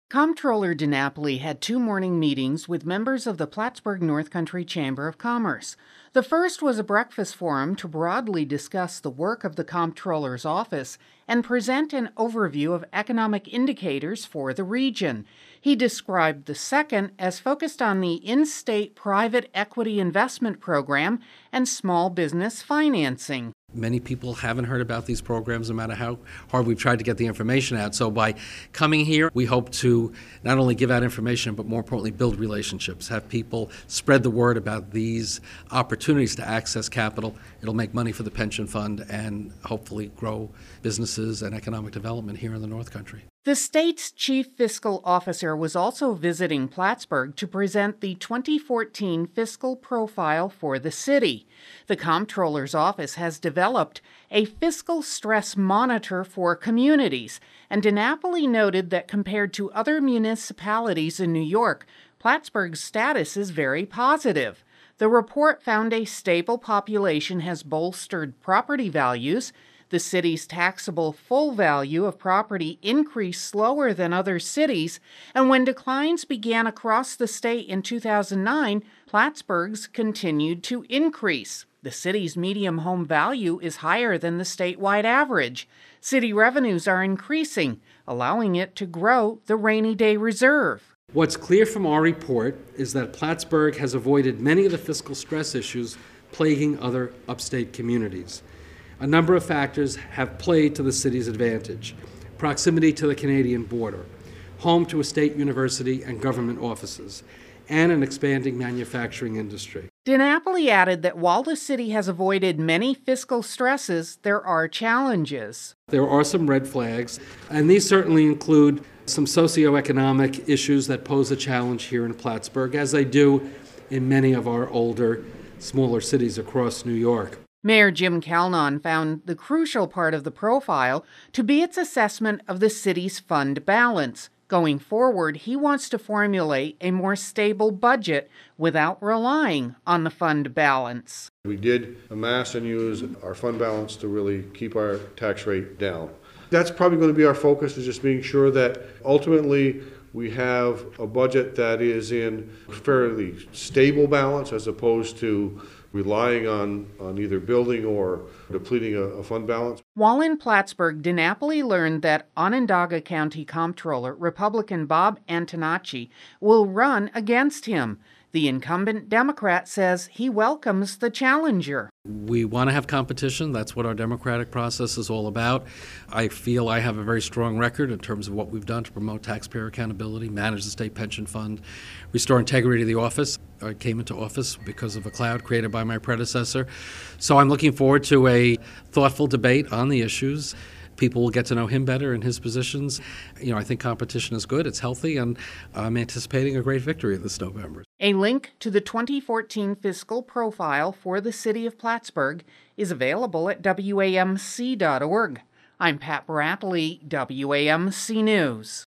Comptroller DiNapoli had two morning meetings with members of the Plattsburgh North Country Chamber of Commerce. The first was a breakfast forum to broadly discuss the work of the Comptroller's office and present an overview of economic indicators for the region. He described the second as focused on the in-state private equity investment program and small business financing. Many people haven't heard about these programs, no matter how hard we've tried to get the information out. So by coming here, we hope to not only give out information, but more importantly, build relationships, have people spread the word about these opportunities to access capital. It'll make money for the pension fund and hopefully grow businesses and economic development here in the North Country. The state's chief fiscal officer was also visiting Plattsburgh to present the 2014 fiscal profile for the city. The Comptroller's office has developed a fiscal stress monitor for communities, and DiNapoli noted that compared to other municipalities in New York, Plattsburgh's status is very positive. The report found a stable population has bolstered property values. The city's taxable full value of property increased slower than other cities, and when declines began across the state in 2009, Plattsburgh's continued to increase. The city's median home value is higher than the statewide average. City revenues are increasing, allowing it to grow the rainy day reserve. What's clear from our report is that Plattsburgh has avoided many of the fiscal stress issues plaguing other upstate communities. A number of factors have played to the city's advantage: proximity to the Canadian border, home to a state university and government offices, and an expanding manufacturing industry. DiNapoli added that while the city has avoided many fiscal stresses, there are challenges. There are some red flags, and these certainly include some socioeconomic issues that pose a challenge here in Plattsburgh, as they do in many of our older, smaller cities across New York. Mayor Jim Calnon found the crucial part of the profile to be its assessment of the city's fund balance. Going forward, he wants to formulate a more stable budget without relying on the fund balance. We did amass and use our fund balance to really keep our tax rate down. That's probably going to be our focus, is just being sure that ultimately we have a budget that is in fairly stable balance as opposed to relying on either building or depleting a fund balance. While in Plattsburgh, DiNapoli learned that Onondaga County Comptroller Republican Bob Antonacci will run against him. The incumbent Democrat says he welcomes the challenger. We want to have competition. That's what our democratic process is all about. I feel I have a very strong record in terms of what we've done to promote taxpayer accountability, manage the state pension fund, restore integrity to the office. I came into office because of a cloud created by my predecessor. So I'm looking forward to a thoughtful debate on the issues. People will get to know him better in his positions. I think competition is good, it's healthy, and I'm anticipating a great victory this November. A link to the 2014 fiscal profile for the city of Plattsburgh is available at WAMC.org. I'm Pat Bradley, WAMC News.